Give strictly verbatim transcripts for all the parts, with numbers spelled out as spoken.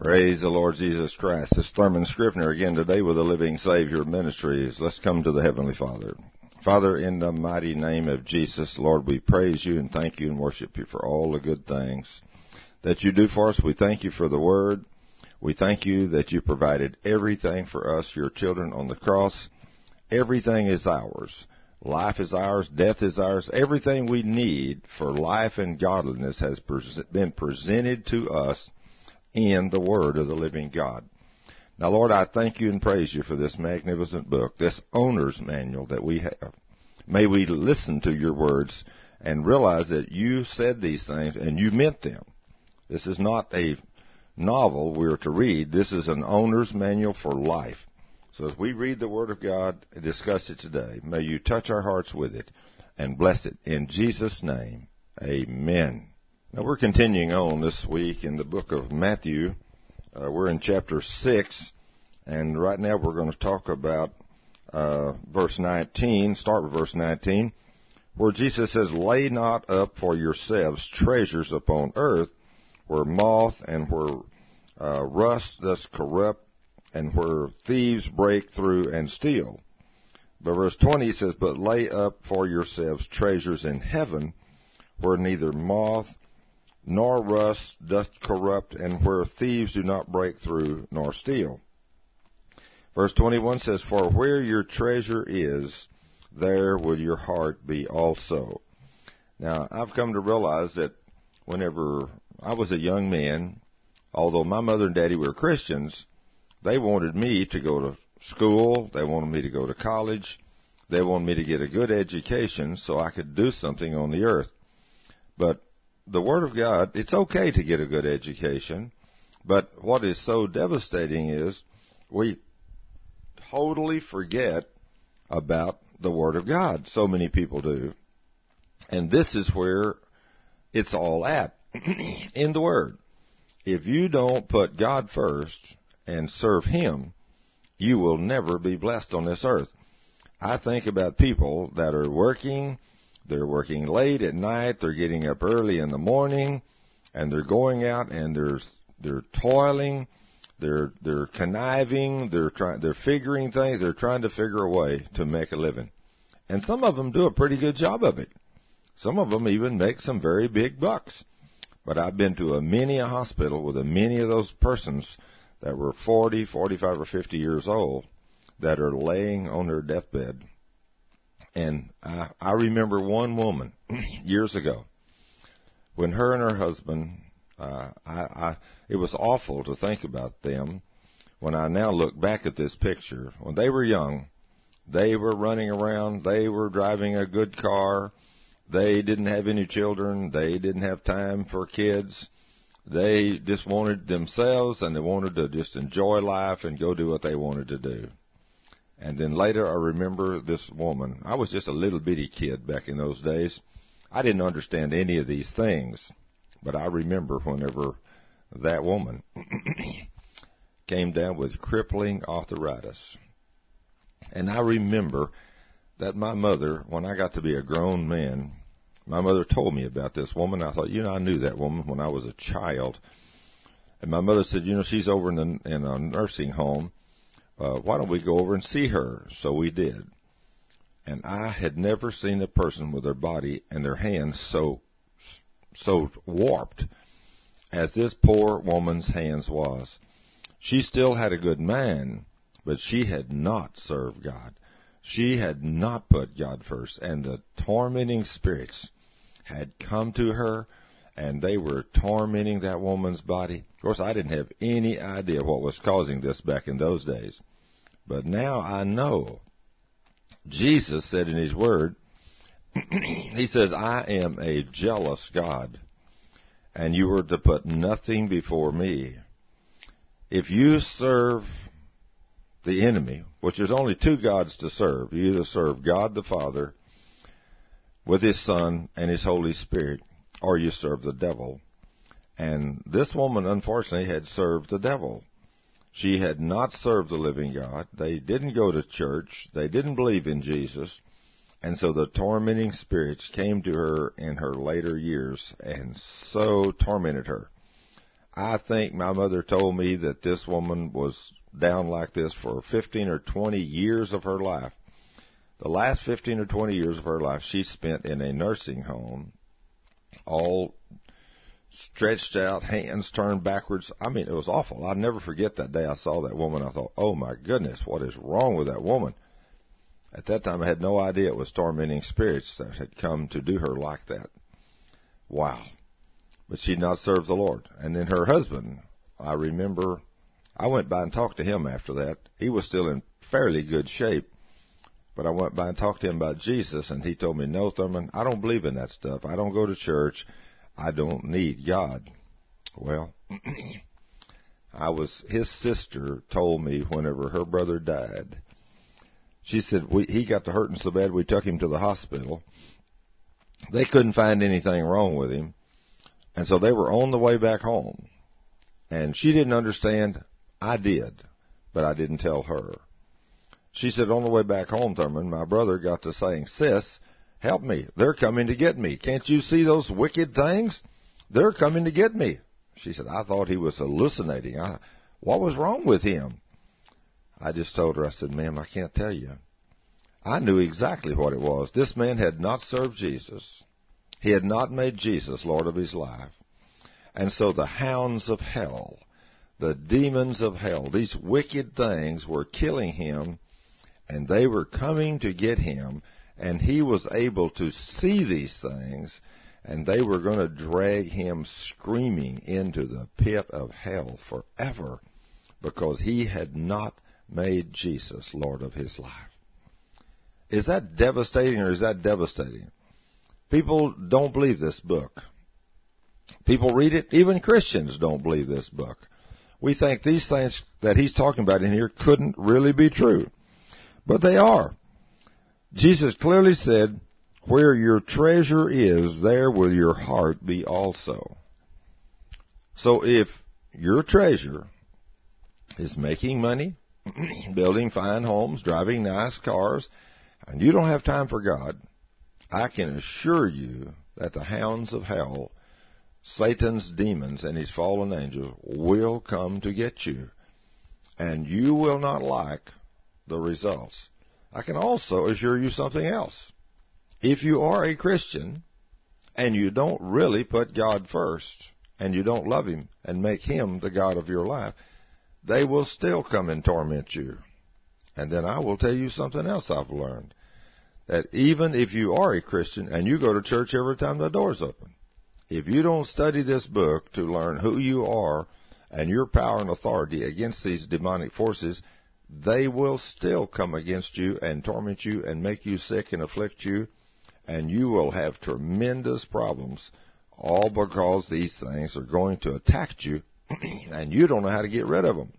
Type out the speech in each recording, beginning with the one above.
Praise the Lord Jesus Christ. This is Thurman Scrivener again today with the Living Savior Ministries. Let's come to the Heavenly Father. Father, in the mighty name of Jesus, Lord, we praise you and thank you and worship you for all the good things that you do for us. We thank you for the Word. We thank you that you provided everything for us, your children, on the cross. Everything is ours. Life is ours. Death is ours. Everything we need for life and godliness has been presented to us in the Word of the living God. Now, Lord, I thank you and praise you for this magnificent book, this owner's manual that we have. May we listen to your words and realize that you said these things and you meant them. This is not a novel we're to read. This is an owner's manual for life. So as we read the Word of God and discuss it today, may you touch our hearts with it and bless it. In Jesus' name, amen. Now, we're continuing on this week in the book of Matthew. Uh, we're in chapter six, and right now we're going to talk about uh, verse nineteen, start with verse nineteen, where Jesus says, "Lay not up for yourselves treasures upon earth, where moth and where uh, rust does corrupt, and where thieves break through and steal." But verse twenty says, "But lay up for yourselves treasures in heaven, where neither moth nor rust doth corrupt, and where thieves do not break through nor steal." Verse twenty-one says, "For where your treasure is, there will your heart be also." Now, I've come to realize that whenever I was a young man, although my mother and daddy were Christians, they wanted me to go to school, they wanted me to go to college, they wanted me to get a good education so I could do something on the earth. But the Word of God, it's okay to get a good education, but what is so devastating is we totally forget about the Word of God. So many people do. And this is where it's all at, in the Word. If you don't put God first and serve Him, you will never be blessed on this earth. I think about people that are working. They're working late at night, they're getting up early in the morning, and they're going out and they're they're toiling, they're they're conniving, they're trying they're figuring things, they're trying to figure a way to make a living. And some of them do a pretty good job of it. Some of them even make some very big bucks. But I've been to a many a hospital with a many of those persons that were forty, forty-five, or fifty years old that are laying on their deathbed. And I, I remember one woman years ago when her and her husband, uh, I, I, it was awful to think about them. When I now look back at this picture, when they were young, they were running around, they were driving a good car, they didn't have any children, they didn't have time for kids, they just wanted themselves and they wanted to just enjoy life and go do what they wanted to do. And then later I remember this woman. I was just a little bitty kid back in those days. I didn't understand any of these things. But I remember whenever that woman came down with crippling arthritis. And I remember that my mother, when I got to be a grown man, my mother told me about this woman. I thought, you know, I knew that woman when I was a child. And my mother said, you know, she's over in, the, in a nursing home. Uh, why don't we go over and see her? So we did. And I had never seen a person with their body and their hands so so warped as this poor woman's hands was. She still had a good mind, but she had not served God. She had not put God first. And the tormenting spirits had come to her, and they were tormenting that woman's body. Of course, I didn't have any idea what was causing this back in those days. But now I know. Jesus said in His Word, He says, "I am a jealous God, and you are to put nothing before me." If you serve the enemy, which there's only two gods to serve, you either serve God the Father with His Son and His Holy Spirit, or you serve the devil. And this woman, unfortunately, had served the devil. She had not served the living God. They didn't go to church. They didn't believe in Jesus. And so the tormenting spirits came to her in her later years and so tormented her. I think my mother told me that this woman was down like this for fifteen or twenty years of her life. The last fifteen or twenty years of her life she spent in a nursing home, all stretched out, hands turned backwards. I mean, it was awful. I'll never forget that day I saw that woman. I thought, oh, my goodness, what is wrong with that woman? At that time, I had no idea it was tormenting spirits that had come to do her like that. Wow. But she did not serve the Lord. And then her husband, I remember, I went by and talked to him after that. He was still in fairly good shape. But I went by and talked to him about Jesus, and he told me, no, Thurman, I don't believe in that stuff. I don't go to church. I don't need God. Well, I was, his sister told me whenever her brother died, she said, we, he got to hurting so bad we took him to the hospital. They couldn't find anything wrong with him. And so they were on the way back home. And she didn't understand. I did, but I didn't tell her. She said, on the way back home, Thurman, my brother got to saying, sis, help me. They're coming to get me. Can't you see those wicked things? They're coming to get me. She said, I thought he was hallucinating. I, what was wrong with him? I just told her, I said, ma'am, I can't tell you. I knew exactly what it was. This man had not served Jesus. He had not made Jesus Lord of his life. And so the hounds of hell, the demons of hell, these wicked things were killing him, and they were coming to get him, and he was able to see these things, and they were going to drag him screaming into the pit of hell forever because he had not made Jesus Lord of his life. Is that devastating or is that devastating? People don't believe this book. People read it. Even Christians don't believe this book. We think these things that he's talking about in here couldn't really be true. But they are. Jesus clearly said, where your treasure is, there will your heart be also. So if your treasure is making money, building fine homes, driving nice cars, and you don't have time for God, I can assure you that the hounds of hell, Satan's demons and his fallen angels, will come to get you. And you will not like the results. I can also assure you something else. If you are a Christian and you don't really put God first and you don't love him and make him the God of your life, they will still come and torment you. And then I will tell you something else I've learned. That even if you are a Christian and you go to church every time the door's open, if you don't study this book to learn who you are and your power and authority against these demonic forces, they will still come against you and torment you and make you sick and afflict you, and you will have tremendous problems, all because these things are going to attack you, and you don't know how to get rid of them.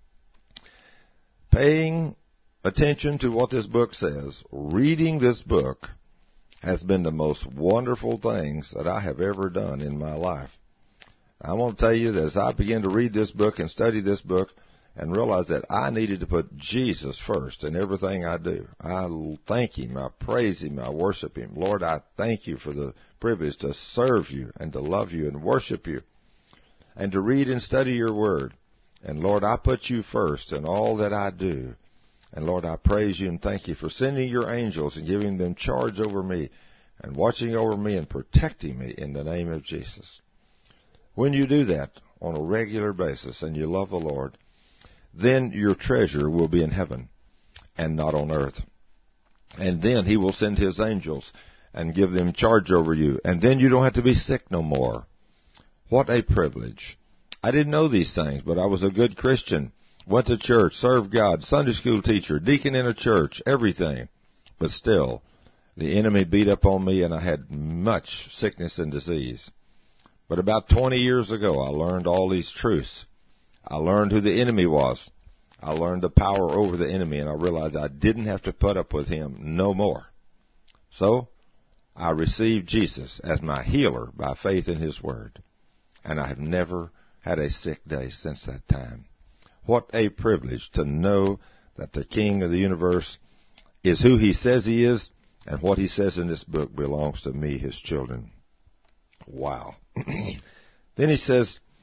Paying attention to what this book says, reading this book, has been the most wonderful things that I have ever done in my life. I want to tell you that as I began to read this book and study this book and realize that I needed to put Jesus first in everything I do, I thank him, I praise him, I worship him. Lord, I thank you for the privilege to serve you and to love you and worship you and to read and study your word. And Lord, I put you first in all that I do. And Lord, I praise you and thank you for sending your angels and giving them charge over me and watching over me and protecting me in the name of Jesus. When you do that on a regular basis and you love the Lord, then your treasure will be in heaven and not on earth. And then he will send his angels and give them charge over you. And then you don't have to be sick no more. What a privilege. I didn't know these things, but I was a good Christian. Went to church, served God, Sunday school teacher, deacon in a church, everything. But still, the enemy beat up on me and I had much sickness and disease. But about twenty years ago, I learned all these truths. I learned who the enemy was. I learned the power over the enemy, and I realized I didn't have to put up with him no more. So, I received Jesus as my healer by faith in his word. And I have never had a sick day since that time. What a privilege to know that the King of the universe is who he says he is, and what he says in this book belongs to me, his children. Wow. Then he says,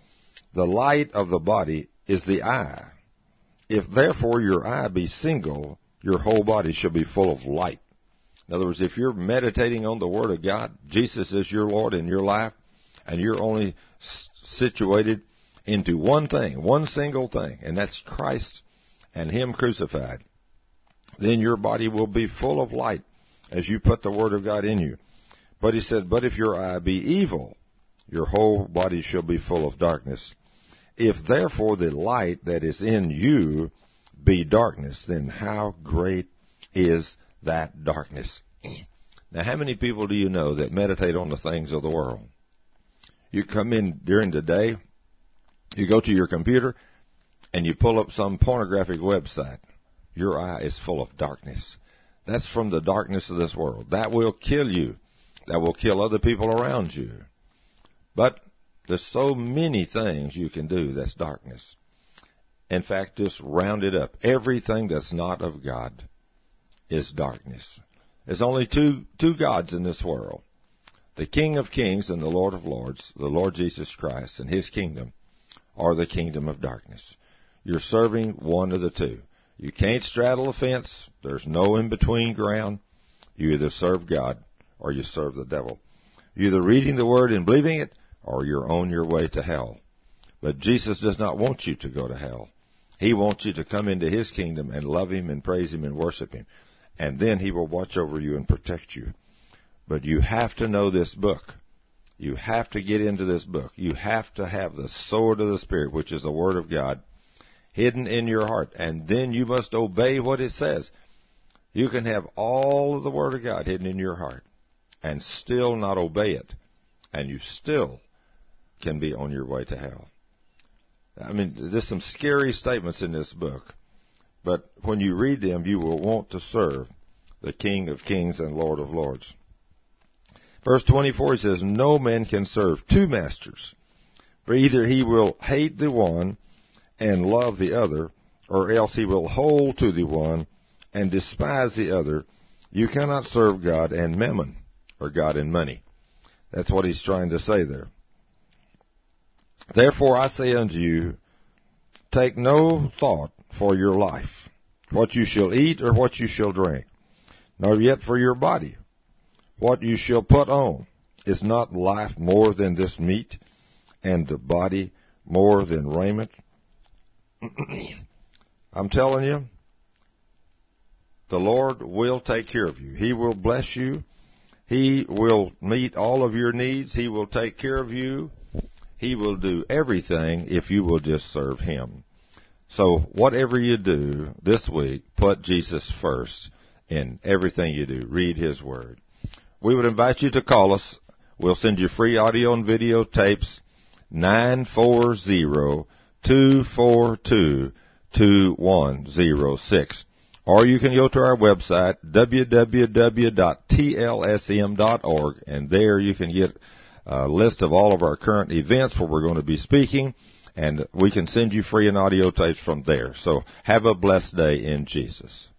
The light of the body is the eye. If therefore your eye be single, your whole body shall be full of light. In other words, if you're meditating on the Word of God, Jesus is your Lord in your life, and you're only situated into one thing, one single thing, and that's Christ and Him crucified, then your body will be full of light as you put the Word of God in you. But he said, but if your eye be evil, your whole body shall be full of darkness. If therefore the light that is in you be darkness, then how great is that darkness? Now, how many people do you know that meditate on the things of the world? You come in during the day, you go to your computer, and you pull up some pornographic website. Your eye is full of darkness. That's from the darkness of this world. That will kill you. That will kill other people around you. But there's so many things you can do that's darkness. In fact, just round it up. Everything that's not of God is darkness. There's only two two gods in this world. The King of Kings and the Lord of Lords, the Lord Jesus Christ and His kingdom, are the kingdom of darkness. You're serving one of the two. You can't straddle a fence. There's no in-between ground. You either serve God or you serve the devil. You're either reading the Word and believing it, or you're on your way to hell. But Jesus does not want you to go to hell. He wants you to come into His kingdom and love Him and praise Him and worship Him. And then He will watch over you and protect you. But you have to know this book. You have to get into this book. You have to have the sword of the Spirit, which is the Word of God, hidden in your heart. And then you must obey what it says. You can have all of the Word of God hidden in your heart and still not obey it. And you still can be on your way to hell. I mean, there's some scary statements in this book. But when you read them, you will want to serve the King of Kings and Lord of Lords. Verse twenty-four says, no man can serve two masters, for either he will hate the one and love the other, or else he will hold to the one and despise the other. You cannot serve God and mammon, or God and money. That's what he's trying to say there. Therefore I say unto you, take no thought for your life, what you shall eat or what you shall drink, nor yet for your body, what you shall put on. Is not life more than this meat, and the body more than raiment? I'm telling you, the Lord will take care of you. He will bless you. He will meet all of your needs. He will take care of you. He will do everything if you will just serve Him. So whatever you do this week, put Jesus first in everything you do. Read His Word. We would invite you to call us. We'll send you free audio and video tapes, nine four zero, two four two, two one zero six. Or you can go to our website, w w w dot t l s m dot org, and there you can get a list of all of our current events where we're going to be speaking, and we can send you free and audio tapes from there. So have a blessed day in Jesus.